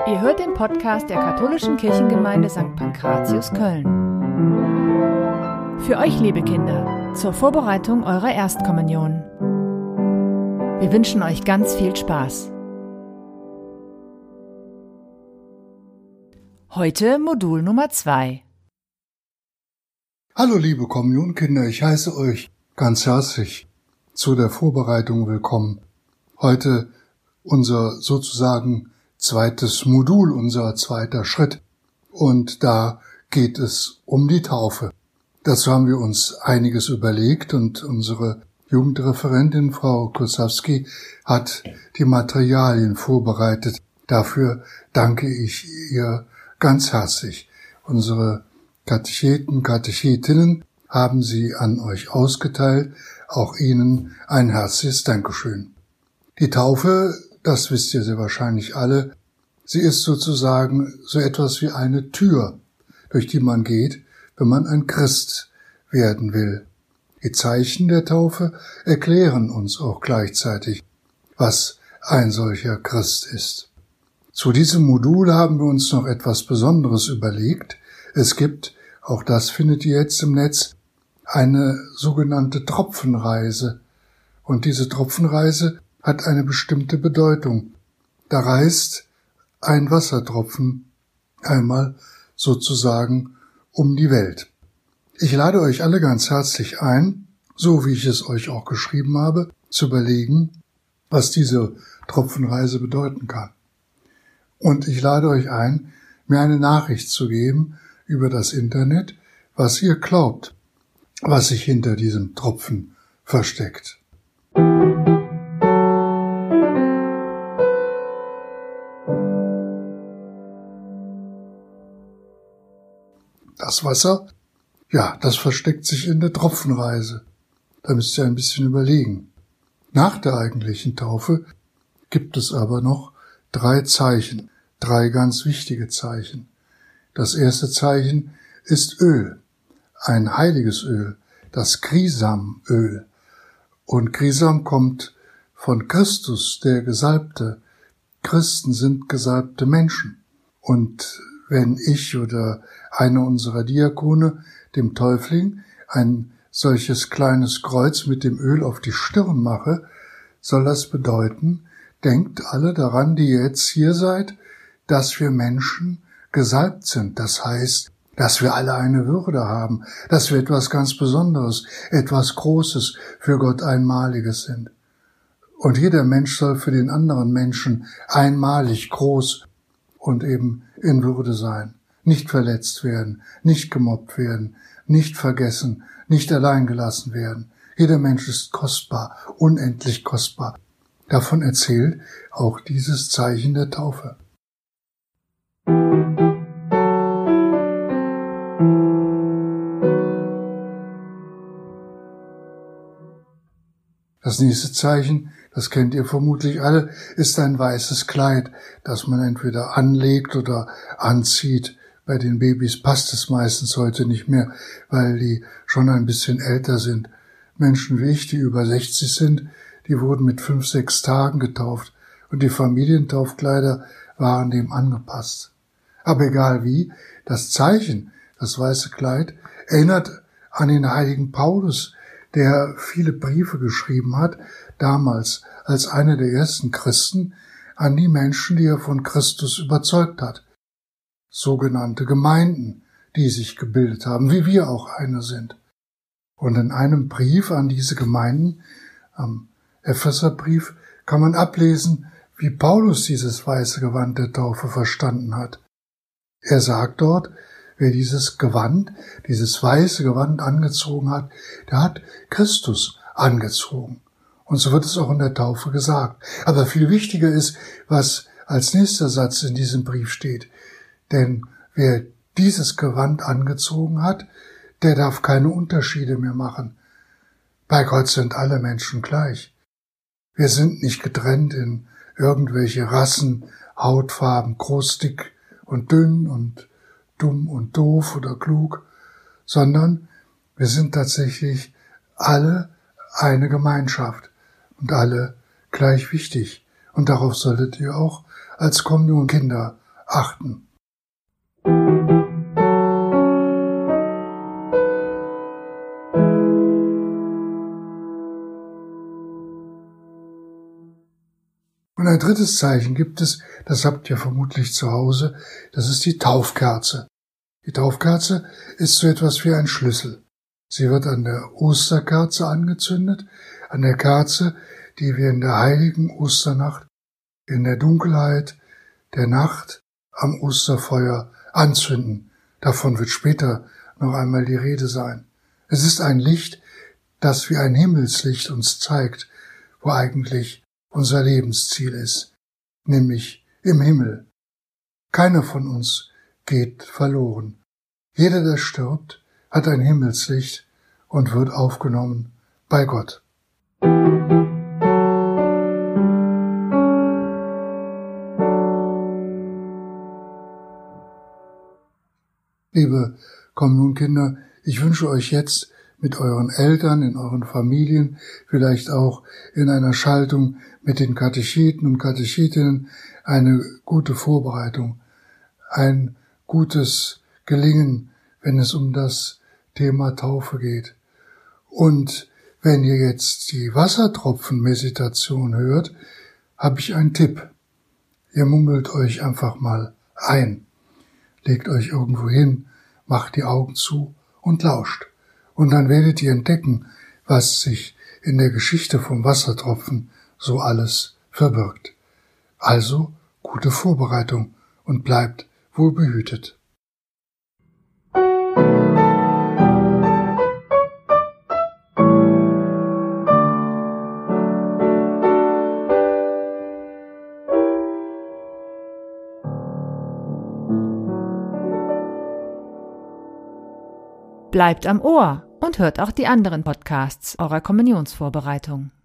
Ihr hört den Podcast der Katholischen Kirchengemeinde St. Pankratius Köln. Für euch, liebe Kinder, zur Vorbereitung eurer Erstkommunion. Wir wünschen euch ganz viel Spaß. Heute Modul Nummer 2. Hallo liebe Kommunionkinder, ich heiße euch ganz herzlich zu der Vorbereitung willkommen. Heute unser sozusagen zweites Modul, unser zweiter Schritt. Und da geht es um die Taufe. Dazu haben wir uns einiges überlegt und unsere Jugendreferentin Frau Kosowski hat die Materialien vorbereitet. Dafür danke ich ihr ganz herzlich. Unsere Katecheten, Katechetinnen haben sie an euch ausgeteilt. Auch ihnen ein herzliches Dankeschön. Die Taufe, das wisst ihr sehr wahrscheinlich alle, sie ist sozusagen so etwas wie eine Tür, durch die man geht, wenn man ein Christ werden will. Die Zeichen der Taufe erklären uns auch gleichzeitig, was ein solcher Christ ist. Zu diesem Modul haben wir uns noch etwas Besonderes überlegt. Es gibt, auch das findet ihr jetzt im Netz, eine sogenannte Tropfenreise. Und diese Tropfenreise hat eine bestimmte Bedeutung. Da reist ein Wassertropfen einmal sozusagen um die Welt. Ich lade euch alle ganz herzlich ein, so wie ich es euch auch geschrieben habe, zu überlegen, was diese Tropfenreise bedeuten kann. Und ich lade euch ein, mir eine Nachricht zu geben über das Internet, was ihr glaubt, was sich hinter diesem Tropfen versteckt. Das Wasser, ja, das versteckt sich in der Tropfenreise. Da müsst ihr ein bisschen überlegen. Nach der eigentlichen Taufe gibt es aber noch 3 Zeichen, 3 ganz wichtige Zeichen. Das erste Zeichen ist Öl, ein heiliges Öl, das Krisamöl. Und Krisam kommt von Christus, der Gesalbte. Christen sind gesalbte Menschen. Und wenn ich oder einer unserer Diakone dem Täufling ein solches kleines Kreuz mit dem Öl auf die Stirn mache, soll das bedeuten, denkt alle daran, die ihr jetzt hier seid, dass wir Menschen gesalbt sind. Das heißt, dass wir alle eine Würde haben, dass wir etwas ganz Besonderes, etwas Großes, für Gott Einmaliges sind. Und jeder Mensch soll für den anderen Menschen einmalig, groß und eben in Würde sein. Nicht verletzt werden, nicht gemobbt werden, nicht vergessen, nicht allein gelassen werden. Jeder Mensch ist kostbar, unendlich kostbar. Davon erzählt auch dieses Zeichen der Taufe. Das nächste Zeichen, das kennt ihr vermutlich alle, ist ein weißes Kleid, das man entweder anlegt oder anzieht. Bei den Babys passt es meistens heute nicht mehr, weil die schon ein bisschen älter sind. Menschen wie ich, die über 60 sind, die wurden mit 5, 6 Tagen getauft und die Familientaufkleider waren dem angepasst. Aber egal wie, das Zeichen, das weiße Kleid, erinnert an den heiligen Paulus, der viele Briefe geschrieben hat, damals als einer der ersten Christen, an die Menschen, die er von Christus überzeugt hat. Sogenannte Gemeinden, die sich gebildet haben, wie wir auch eine sind. Und in einem Brief an diese Gemeinden, am Epheserbrief, kann man ablesen, wie Paulus dieses weiße Gewand der Taufe verstanden hat. Er sagt dort, wer dieses Gewand, dieses weiße Gewand angezogen hat, der hat Christus angezogen. Und so wird es auch in der Taufe gesagt. Aber viel wichtiger ist, was als nächster Satz in diesem Brief steht. Denn wer dieses Gewand angezogen hat, der darf keine Unterschiede mehr machen. Bei Gott sind alle Menschen gleich. Wir sind nicht getrennt in irgendwelche Rassen, Hautfarben, groß, dick und dünn und dumm und doof oder klug, sondern wir sind tatsächlich alle eine Gemeinschaft und alle gleich wichtig. Und darauf solltet ihr auch als Kommunionkinder achten. Und ein drittes Zeichen gibt es, das habt ihr vermutlich zu Hause, das ist die Taufkerze. Die Taufkerze ist so etwas wie ein Schlüssel. Sie wird an der Osterkerze angezündet, an der Kerze, die wir in der heiligen Osternacht, in der Dunkelheit der Nacht am Osterfeuer anzünden. Davon wird später noch einmal die Rede sein. Es ist ein Licht, das wie ein Himmelslicht uns zeigt, wo eigentlich unser Lebensziel ist, nämlich im Himmel. Keiner von uns geht verloren. Jeder, der stirbt, hat ein Himmelslicht und wird aufgenommen bei Gott. Liebe Kommunionkinder, ich wünsche euch jetzt mit euren Eltern, in euren Familien, vielleicht auch in einer Schaltung mit den Katecheten und Katechetinnen eine gute Vorbereitung, ein gutes Gelingen, wenn es um das Thema Taufe geht. Und wenn ihr jetzt die Wassertropfen-Meditation hört, habe ich einen Tipp. Ihr mummelt euch einfach mal ein. Legt euch irgendwo hin, macht die Augen zu und lauscht. Und dann werdet ihr entdecken, was sich in der Geschichte vom Wassertropfen so alles verbirgt. Also gute Vorbereitung und bleibt wohlbehütet. Bleibt am Ohr und hört auch die anderen Podcasts eurer Kommunionsvorbereitung.